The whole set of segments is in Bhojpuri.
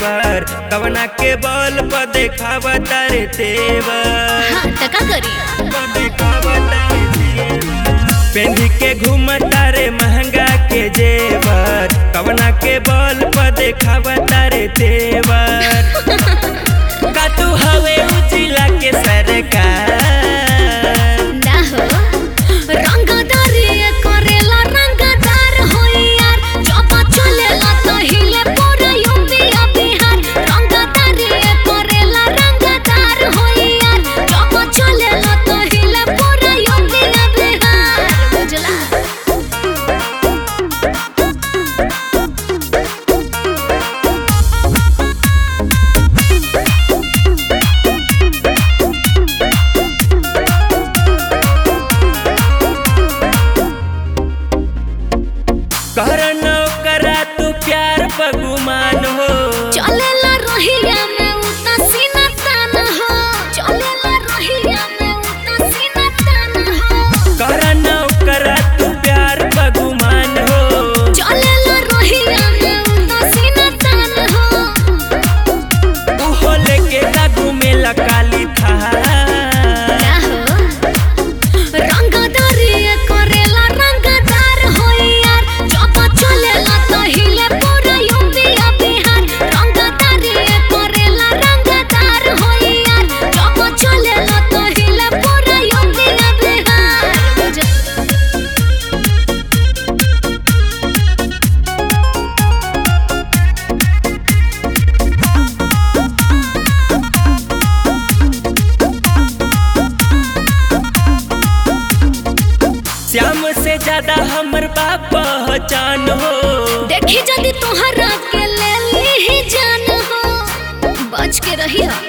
देवर कवना के बल पर देखावा तारे तेवर। हाँ त का करी पेंधी के घूमता रे महंगा के जेवर कवना के बल पर देखावा तारे तेवर। का तू हवे उजिला के सरकार ना हो रंगदारी करेला रंगदार होई यार जब चलेला तो हिले पूरा यूपी बिहार। रंगदारी करेला रंगदार होई यार जब चलेला तो हिले पूरा यूपी बिहार। बुझला करनो करा तू प्यार बगुमान हो चलेला रहिया में उता सीना तान हो। चलेला रहिया में उता सीना तान हो। करनो करा तू प्यार बगुमान हो चलेला रहिया में उता सीना तान हो। उहो लेके लागू में लकाली था ना हो रंगदारी करेला रंगदार होई यार जब चलेला तो हिले पूरा यूपी बिहार। रंगदारी करेला रंगदार होई यार जब चलेला तो हिले पूरा यूपी बिहार। श्याम से ज्यादा हमर बाप पहचान हो। देखी जदी तोहरा के ले ली जान हो बच के रही हो।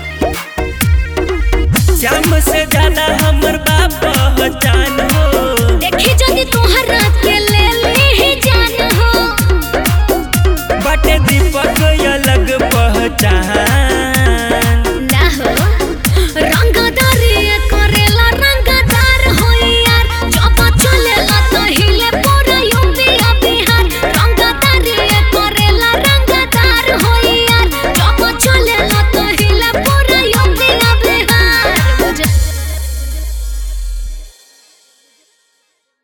श्याम से ज्यादा हमर बाप पहचान हो। देखी जदी तोहरा के ले ली जान हो बटे दीपक